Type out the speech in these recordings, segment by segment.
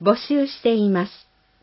募集しています。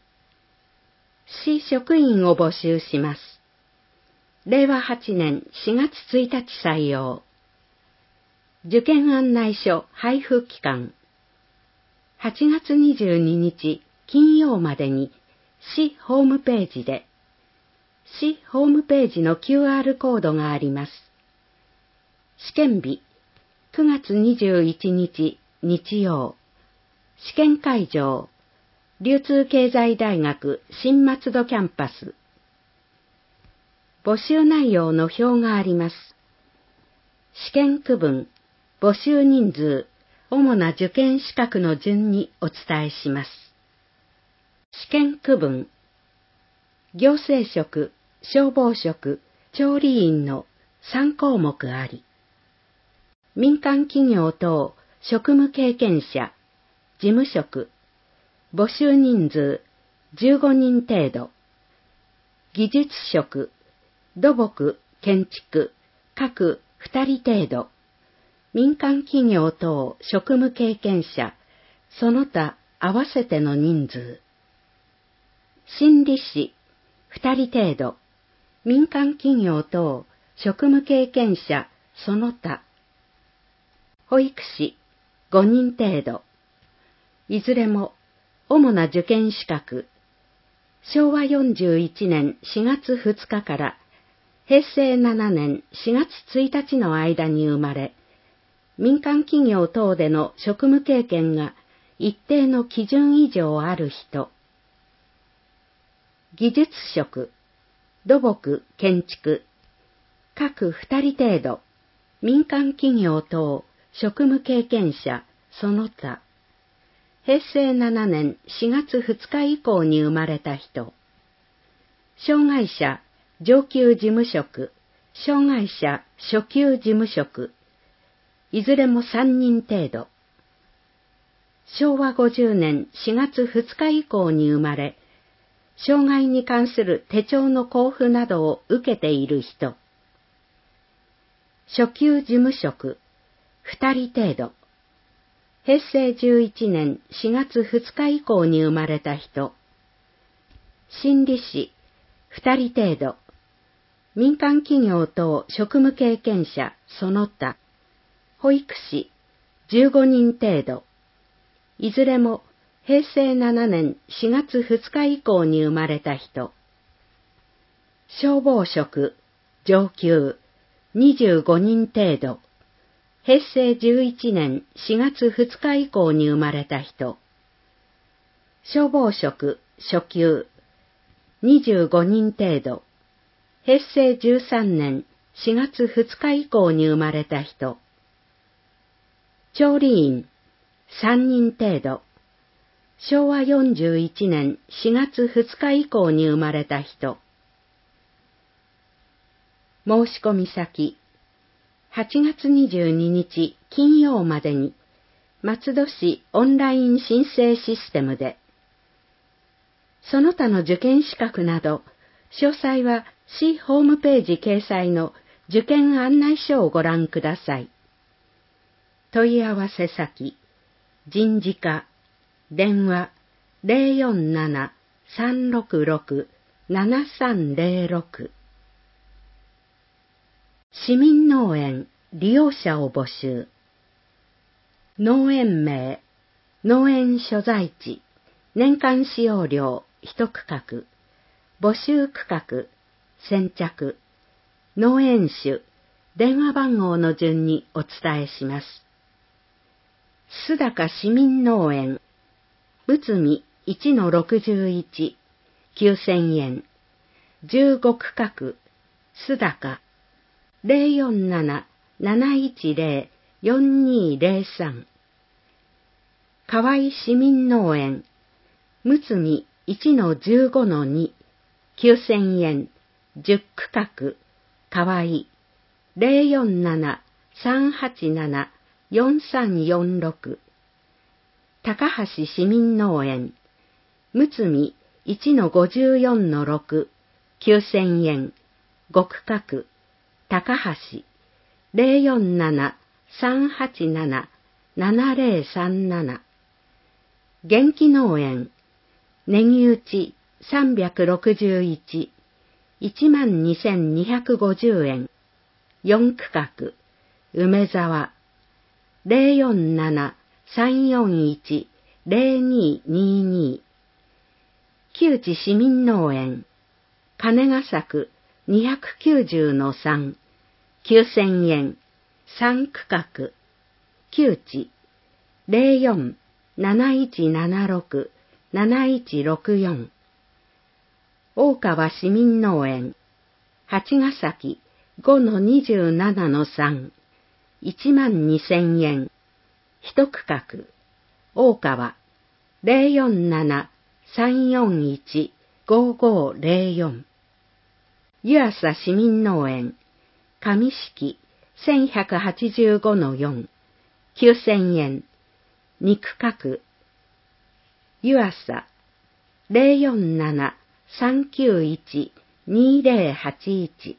市職員を募集します。令和8年4月1日採用。受験案内書配布期間。8月22日金曜までに市ホームページで、市ホームページの QR コードがあります。試験日、9月21日日曜。試験会場、流通経済大学新松戸キャンパス。募集内容の表があります。試験区分、募集人数、主な受験資格の順にお伝えします。試験区分、行政職、消防職、調理員の3項目あり。民間企業等職務経験者、事務職、募集人数15人程度。技術職、土木、建築、各2人程度。民間企業等職務経験者、その他合わせての人数。心理士、2人程度。民間企業等職務経験者、その他。保育士、5人程度。いずれも、主な受験資格。昭和41年4月2日から平成7年4月1日の間に生まれ、民間企業等での職務経験が一定の基準以上ある人。技術職、土木、建築、各2人程度、民間企業等職務経験者、その他。平成7年4月2日以降に生まれた人。障害者上級事務職、障害者初級事務職、いずれも3人程度。昭和50年4月2日以降に生まれ、障害に関する手帳の交付などを受けている人。初級事務職、2人程度。平成11年4月2日以降に生まれた人。心理士、2人程度。民間企業等職務経験者、その他。保育士、15人程度。いずれも平成7年4月2日以降に生まれた人。消防職、上級、25人程度。平成11年4月2日以降に生まれた人。消防職、初級、25人程度。平成13年4月2日以降に生まれた人。調理員、3人程度。昭和41年4月2日以降に生まれた人。申し込み先、8月22日金曜までに、松戸市オンライン申請システムで、その他の受験資格など、詳細は市ホームページ掲載の受験案内書をご覧ください。問い合わせ先、人事課、電話 047-366-7306。市民農園利用者を募集。農園名、農園所在地、年間使用量1区画、募集区画、先着、農園種、電話番号の順にお伝えします。須高市民農園、仏見 1-61、9000円、15区画、須高、047-710-4203。河合市民農園、睦見 1-15-2、9000円、10区画、河合、047-387-4346。高橋市民農園、睦見 1-54-6、9000円、5区画、高橋、047-387-7037。 元気農園、ネギ打ち361、12,250円。4区画、梅沢、047-341-0222。旧知市民農園、金ヶ作290-3、9,000円。3区画、旧知、04-7176-7164。大川市民農園、八ヶ崎5-27-3、12,000円。一区画、大川、047-341-5504。湯浅市民農園、上敷1185-4、9,000円。二区画、湯浅、047-391-2081。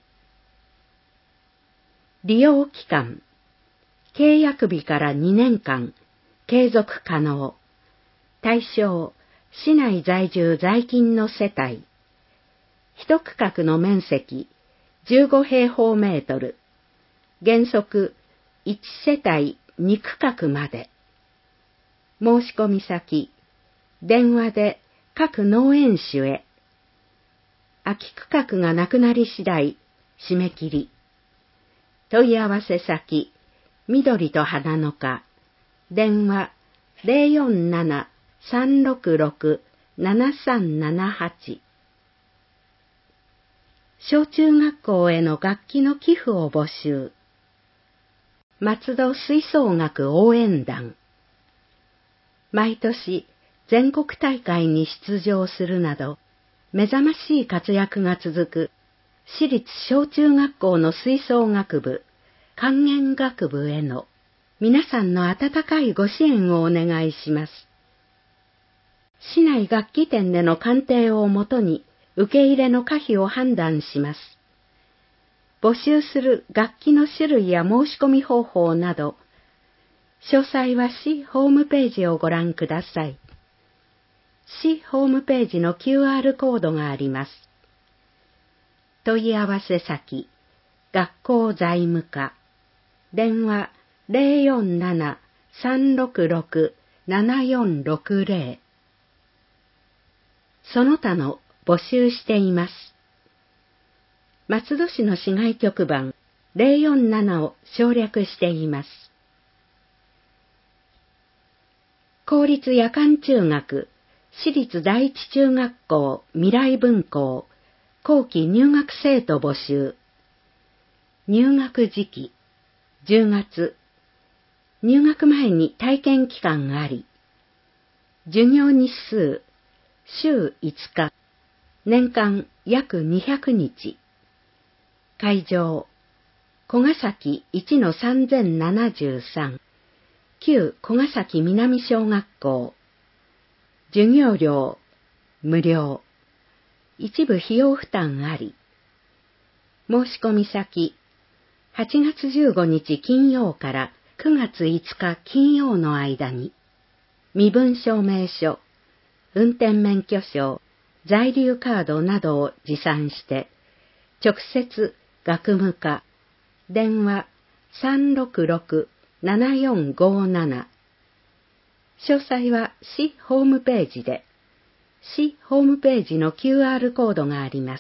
利用期間、契約日から2年間、継続可能。対象、市内在住在勤の世帯。一区画の面積、15平方メートル。原則、1世帯2区画まで。申し込み先、電話で各農園主へ。空き区画がなくなり次第、締め切り。問い合わせ先、緑と花の花。電話、047-366-7378。小中学校への楽器の寄付を募集。松戸吹奏楽応援団。毎年全国大会に出場するなど、目覚ましい活躍が続く私立小中学校の吹奏楽部、管弦楽部への皆さんの温かいご支援をお願いします。市内楽器店での鑑定をもとに受け入れの可否を判断します。募集する楽器の種類や申し込み方法など、詳細は市ホームページをご覧ください。市ホームページの QR コードがあります。問い合わせ先、学校財務課。電話047-366-7460。その他の募集しています。松戸市の市外局番047を省略しています。公立夜間中学、私立第一中学校未来分校、後期入学生徒募集。入学時期、10月。入学前に体験期間があり、授業日数、週5日、年間約200日。会場、小ヶ崎 1-3073、旧小ヶ崎南小学校。授業料、無料。一部費用負担あり。申し込み先、8月15日金曜から9月5日金曜の間に、身分証明書、運転免許証、在留カードなどを持参して、直接学務課、電話366-7457。詳細は市ホームページで、市ホームページの QR コードがあります。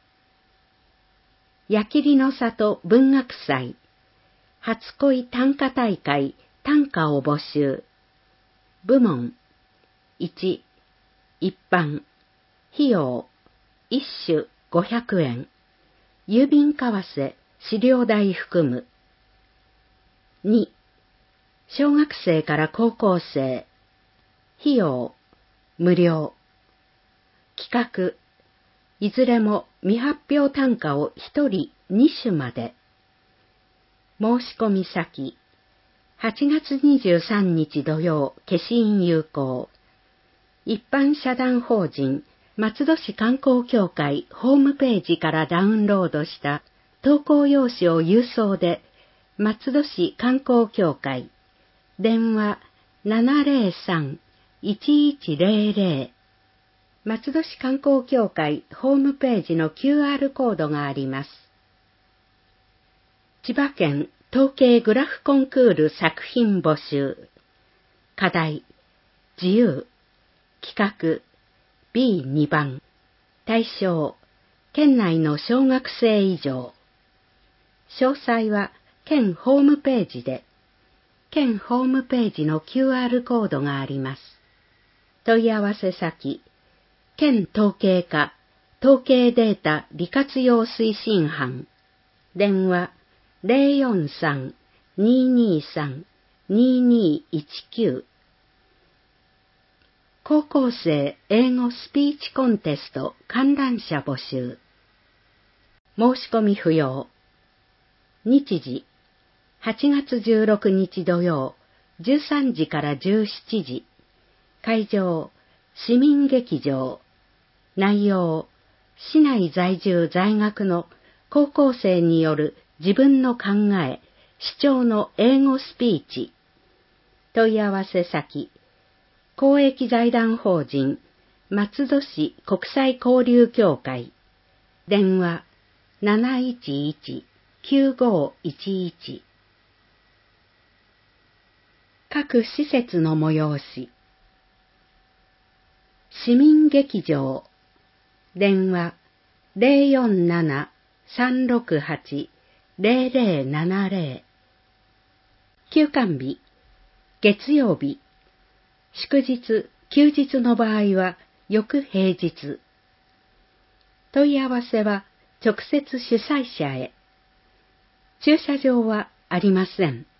矢切の里文学祭、初恋短歌大会短歌を募集。部門、1、一般、費用、一種500円、郵便為替、飼料代含む。2、小学生から高校生、費用、無料。企画、いずれも未発表短歌を1人2首まで。申し込み先、8月23日土曜、消印有効。一般社団法人、松戸市観光協会ホームページからダウンロードした投稿用紙を郵送で、松戸市観光協会、電話 1100松戸市観光協会ホームページの QR コードがあります。千葉県統計グラフコンクール作品募集。課題、自由。企画、B2 番。対象、県内の小学生以上。詳細は県ホームページで、県ホームページの QR コードがあります。問い合わせ先、県統計課統計データ利活用推進班。電話043-223-2219。高校生英語スピーチコンテスト観覧者募集。申し込み不要。日時、8月16日土曜、13時から17時。会場、市民劇場。内容、市内在住在学の高校生による自分の考え、主張の英語スピーチ。問い合わせ先、公益財団法人松戸市国際交流協会。電話711-9511。各施設の催し。市民劇場。電話047-368-0070。休館日、月曜日。祝日、休日の場合は、翌平日。問い合わせは、直接主催者へ。駐車場はありません。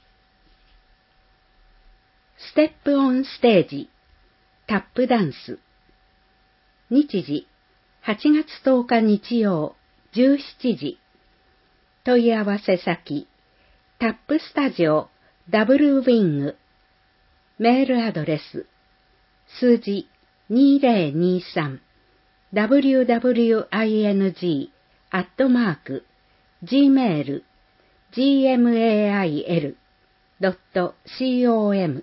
ステップオンステージ、タップダンス。日時、8月10日日曜、17時。問い合わせ先、タップスタジオ、ダブルウィング。メールアドレス、数字2023 wwing@gmail.com。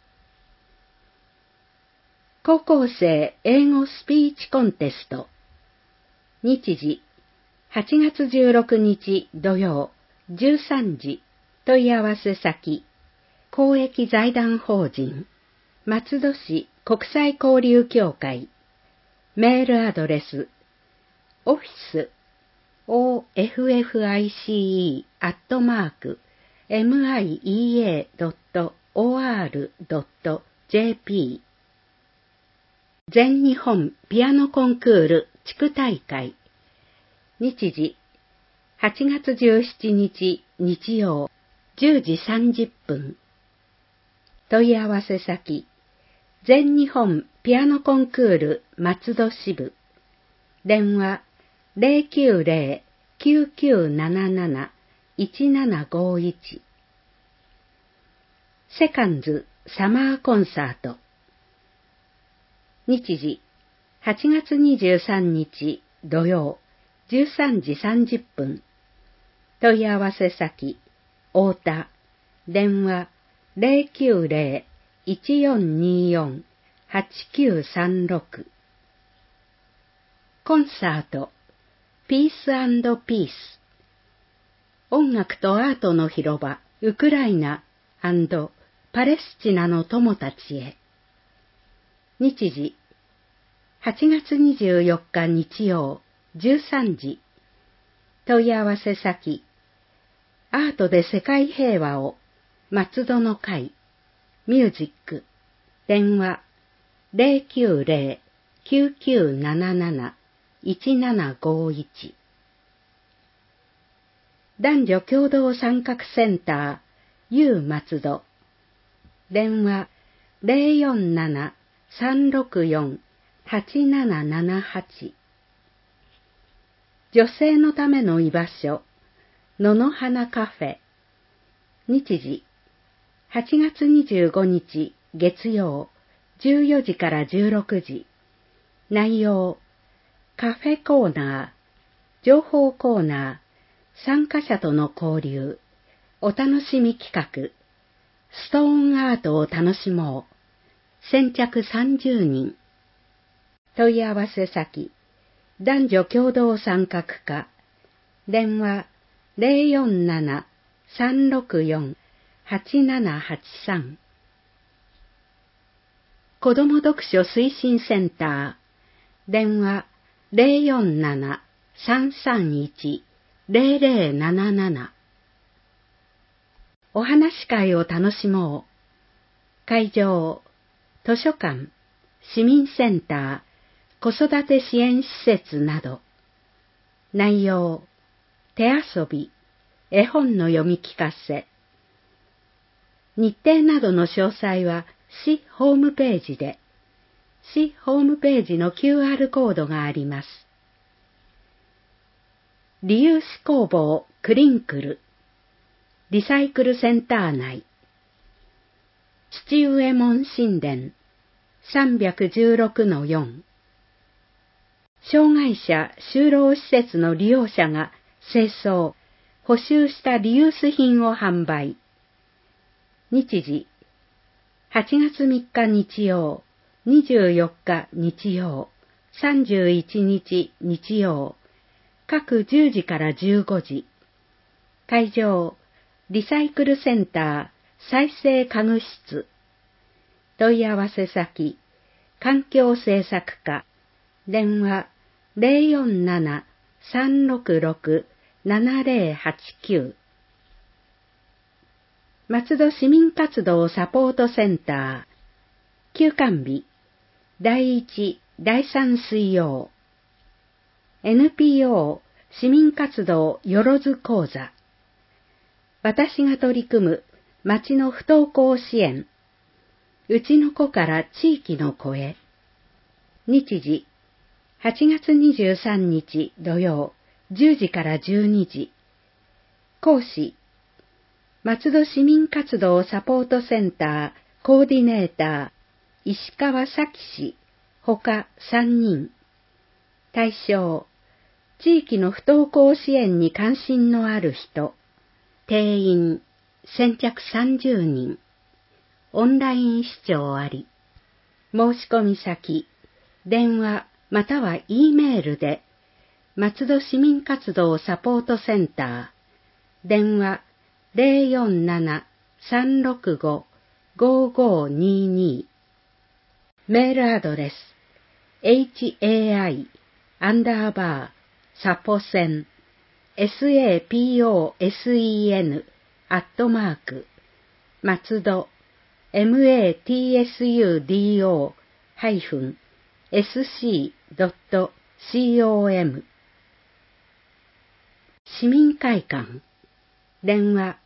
高校生英語スピーチコンテスト。日時、8月16日土曜、13時。問い合わせ先、公益財団法人松戸市国際交流協会。メールアドレス、オフィス office@miea.or.jp。 全日本ピアノコンクール地区大会。日時、8月17日日曜、10時30分。問い合わせ先、全日本ピアノコンクール松戸支部。電話090-9977-1751。セカンズサマーコンサート。日時、8月23日土曜、13時30分。問い合わせ先、太田。電話090-1424-8936。コンサート、ピース&ピース。音楽とアートの広場、ウクライナ&パレスチナの友たちへ。日時、8月24日日曜、13時。問い合わせ先、アートで世界平和を、松戸の会、ミュージック。電話090-9977-1751。男女共同参画センター U 松戸。電話047-364-8778。女性のための居場所、野の花カフェ。日時、8月25日月曜、14時から16時。内容、カフェコーナー、情報コーナー、参加者との交流、お楽しみ企画、ストーンアートを楽しもう、 先着30人。問い合わせ先、男女共同参画課、電話047-364-8783。子ども読書推進センター、電話047-331-0077。お話し会を楽しもう。会場、図書館、市民センター、子育て支援施設など。内容、手遊び、絵本の読み聞かせ。日程などの詳細は市ホームページで、市ホームページの QR コードがあります。リユース工房クリンクル、リサイクルセンター内、父上門神殿 316-4。障害者就労施設の利用者が清掃、補修したリユース品を販売。日時、8月3日日曜、24日日曜、31日日曜、各10時から15時。会場、リサイクルセンター再生家具室。問い合わせ先、環境政策課、電話047-366-7089。松戸市民活動サポートセンター、休館日、第1、第3水曜。NPO 市民活動よろず講座。私が取り組む町の不登校支援。うちの子から地域の子へ。日時、8月23日土曜、10時から12時。講師、松戸市民活動サポートセンターコーディネーター、石川咲氏、ほか3人。対象、地域の不登校支援に関心のある人。定員、先着30人。オンライン視聴あり。申し込み先、電話または E メールで、松戸市民活動サポートセンター、電話047-365-5522。メールアドレス、hai_saposen saposen松戸matsudo-sc.com。 市民会館、電話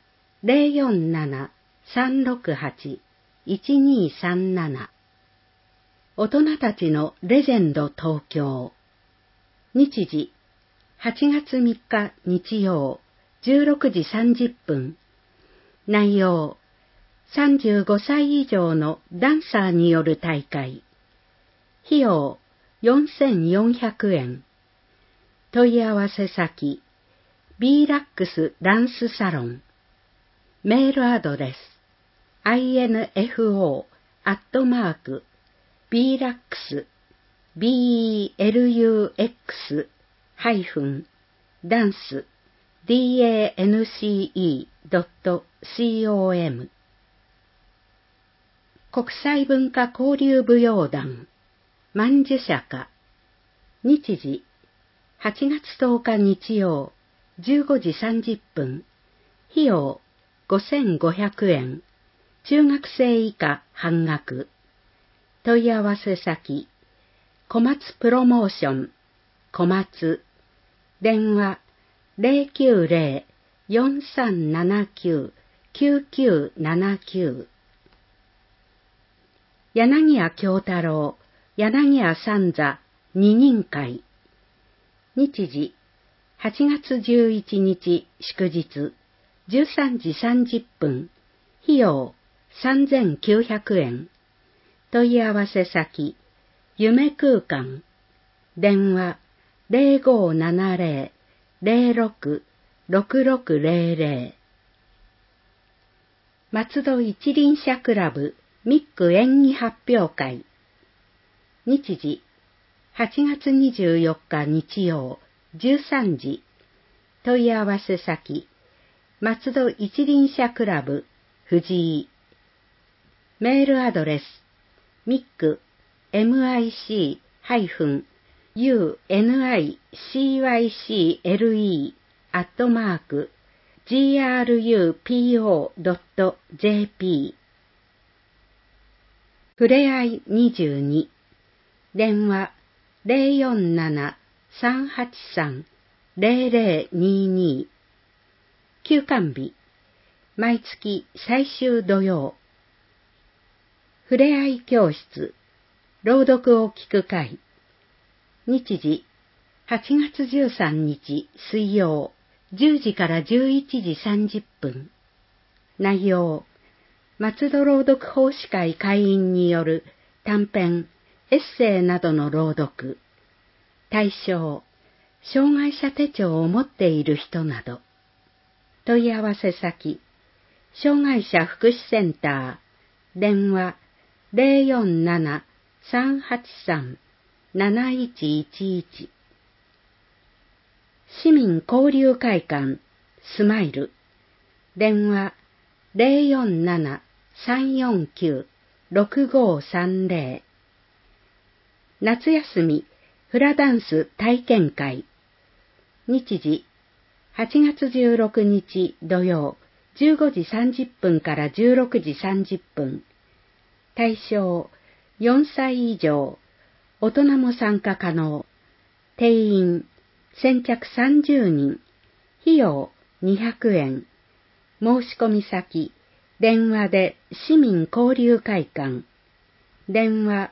047-368-1237。大人たちのレジェンド東京。日時、8月3日日曜、16時30分。内容、35歳以上のダンサーによる大会。費用、4400円。問い合わせ先、B-RAX ダンスサロン。メールアドレス、info@belux-dance.com。 国際文化交流舞踊団、曼珠社歌。日時、8月10日日曜、15時30分。費用、5500円。中学生以下半額。問い合わせ先、小松プロモーション、小松。電話、090-4379-9979。柳家京太郎、柳家三座二人会。日時、8月11日祝日、13時30分。費用、3900円。問い合わせ先、夢空間。電話、0570-06-6600。松戸一輪車クラブミック演技発表会。日時、8月24日日曜、13時。問い合わせ先、松戸一輪車クラブ、藤井。メールアドレス、mic-unicycle@grupo.jp。ふれあい22、電話047-383-0022。休館日、毎月最終土曜。ふれあい教室、朗読を聞く会。日時、8月13日水曜、10時から11時30分。内容、松戸朗読奉仕会会員による短編、エッセイなどの朗読。対象、障害者手帳を持っている人など。問い合わせ先、障害者福祉センター、電話047-383-7111。市民交流会館、スマイル、電話047-349-6530。夏休みフラダンス体験会。日時、8月16日土曜、15時30分から16時30分。対象、4歳以上、大人も参加可能。定員、先着30人。費用、200円。申し込み先、電話で市民交流会館。電話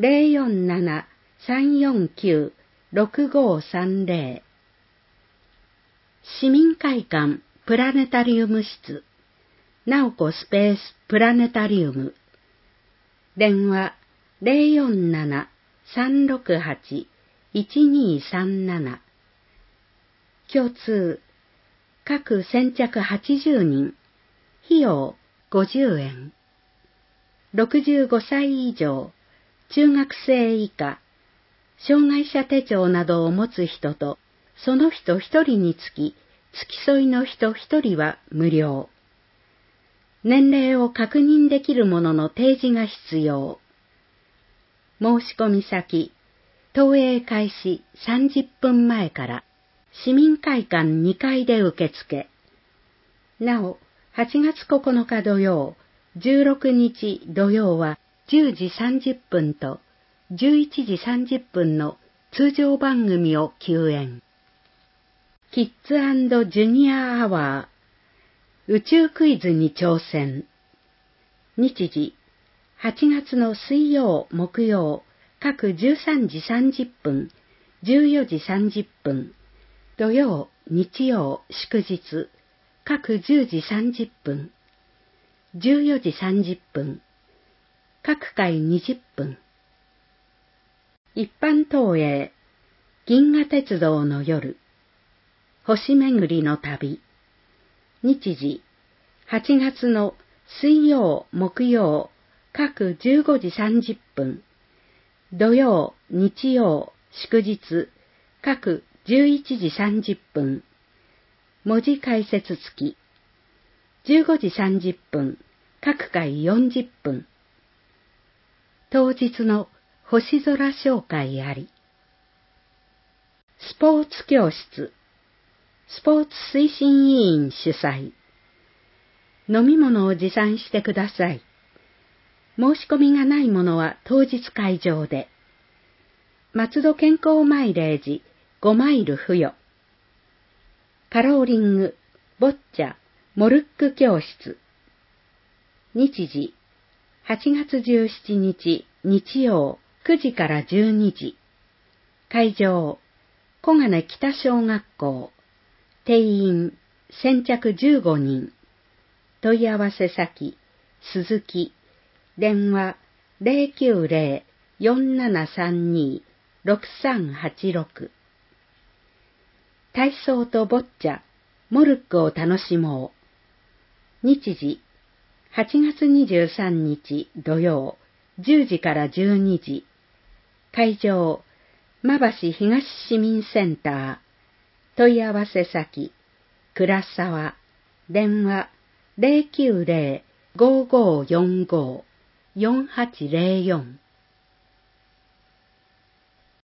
047-349-6530。市民会館プラネタリウム室、なおこスペースプラネタリウム。電話047-368-1237。共通、各先着80人。費用50円。65歳以上、中学生以下、障害者手帳などを持つ人と、その人一人につき、付き添いの人一人は無料。年齢を確認できるものの提示が必要。申し込み先、投影開始30分前から、市民会館2階で受付。なお、8月9日土曜、16日土曜は10時30分と11時30分の通常番組を休演。キッズ&ジュニアアワー、宇宙クイズに挑戦。日時、8月の水曜、木曜、各13時30分、14時30分、土曜、日曜、祝日、各10時30分、14時30分、各回20分。一般投影、銀河鉄道の夜、星巡りの旅。日時、8月の水曜、木曜、各15時30分、土曜、日曜、祝日、各11時30分、文字解説付き、15時30分、各回40分。当日の星空紹介あり。スポーツ教室、スポーツ推進委員主催。飲み物を持参してください。申し込みがないものは当日会場で。松戸健康マイレージ5マイル付与。カローリング、ボッチャ、モルック教室。日時、8月17日日曜9時から12時。会場、小金北小学校。定員、先着15人。問い合わせ先、鈴木。電話、090-4732-6386。体操とボッチャ、モルックを楽しもう。日時、 8月23日土曜10時から12時。会場、馬橋東市民センター。問い合わせ先、倉沢。電話、090-5545-4804。